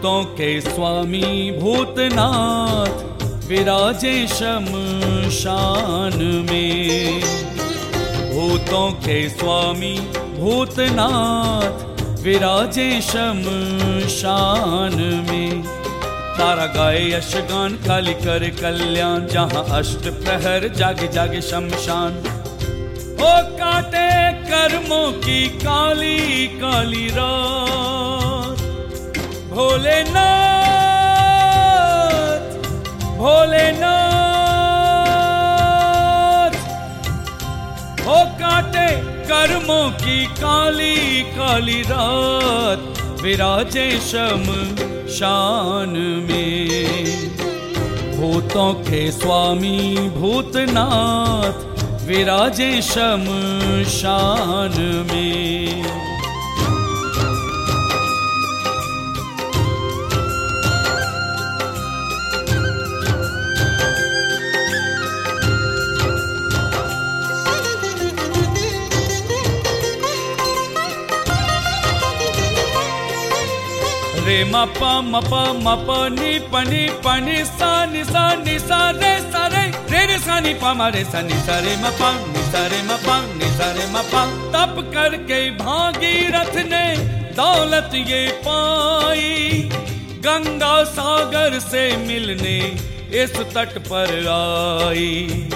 भूतों के स्वामी भूतनाथ विराजे शमशान में। भूतों के स्वामी भूतनाथ विराजे शमशान में। तारा गाए यशगान काली करे कल्याण, जहाँ अष्ट प्रहर जागे जागे शमशान। ओ काटे कर्मों की काली काली रात, भोलेनाथ भोलेनाथ। ओ काटे कर्मों की काली काली रात, विराजे शमशान में। भूतों के स्वामी भूतनाथ विराजे शमशान में। रे मपा मपा मपा नी पनी पनी सा नि सा नि सा रे सा रे रे रे सा नि पा मा रे सा नि सा रे मपा नि सा रे मपा नि सा रे मपा। तप करके भागीरथ ने दौलत ये पाई, गंगा सागर से मिलने इस तट पर आई।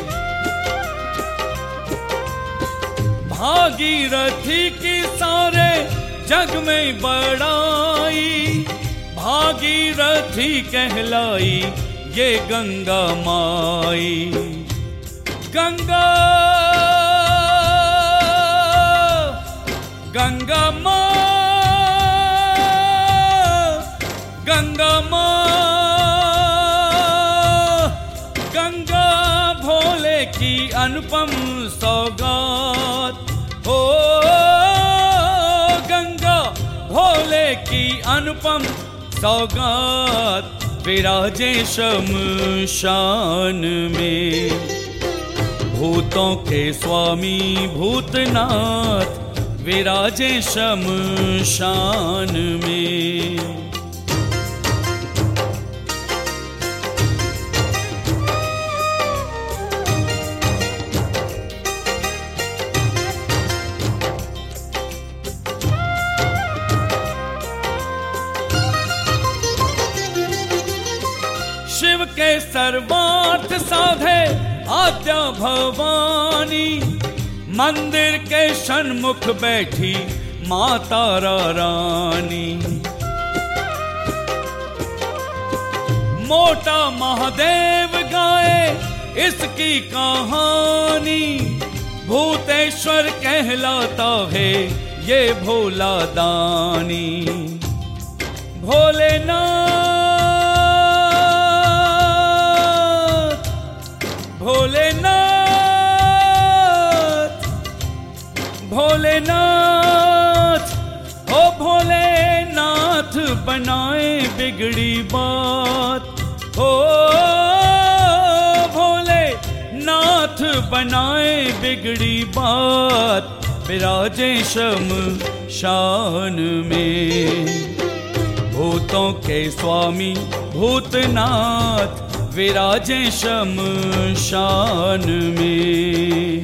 भागीरथी की सारे जग में बड़ाई, भागीरथी कहलाई ये गंगा माई। गंगा गंगा माँ गंगा माँ गंगा भोले की अनुपम सौगात। ओ भोले की अनुपम सौगात, विराजे शमशान में। भूतों के स्वामी भूतनाथ विराजे शमशान में। शिव के सर्वार्थ साधे आद्या भवानी, मंदिर के सन्मुख बैठी माता रानी। मोटा महादेव गाए इसकी कहानी, भूतेश्वर कहलाता है ये भोला दानी। भोलेनाथ भोलेनाथ भोलेनाथ। ओ भोलेनाथ बनाए बिगड़ी बात, ओ भोलेनाथ बनाए बिगड़ी बात, विराजे शमशान में। भूतों के स्वामी भूतनाथ विराजे शमशान में।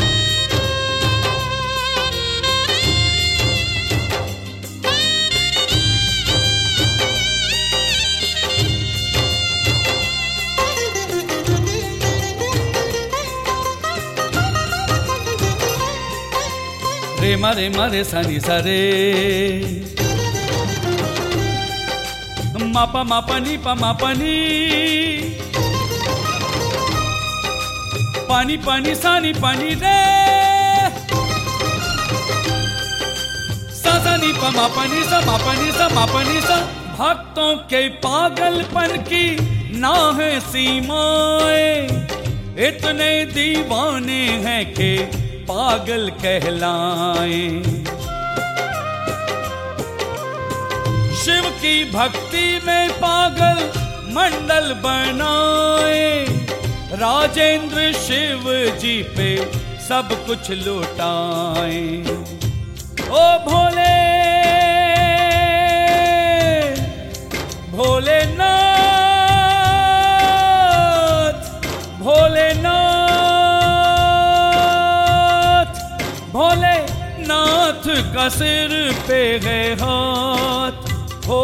रे मारे मारे सानी सारे मापा मापा नी पा मापा नी, पानी पानी सानी पानी रे सा सा नी पा मापा नी सा मापा नी सा मापा नी सा। भक्तों के पागलपन की ना है सीमाएं, इतने दीवाने हैं कि पागल कहलाएं। शिव की भक्ति में पागल मंडल बनाए, राजेंद्र शिव जी पे सब कुछ लुटाए। ओ भोले का सिर पे है हाथ, हो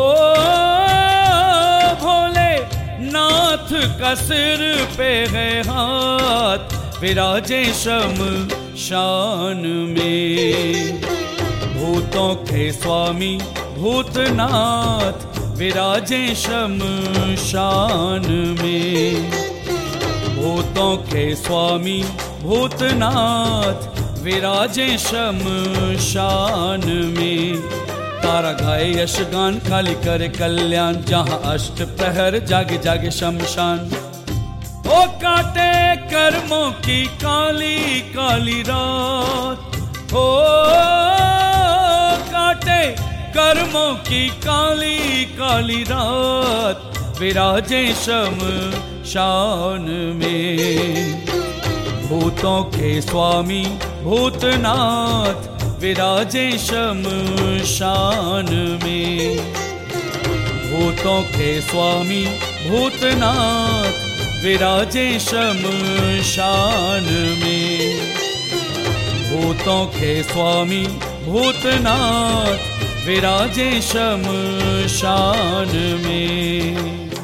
भोले नाथ का सिर पे है हाथ, विराजे शमशान में। भूतों के स्वामी भूतनाथ विराजे शमशान में। भूतों के स्वामी भूतनाथ विराजे शमशान में। तारा गाए यशगान काली करे कल्याण, जहाँ अष्ट प्रहर जागे जागे शमशान। ओ काटे कर्मों की काली काली रात, हो काटे कर्मों की काली काली रात, विराजे शमशान में। भूतों के स्वामी भूतनाथ विराजे शमशान में। भूतों के स्वामी भूतनाथ विराजे शमशान में। भूतों के स्वामी भूतनाथ विराजे शमशान में।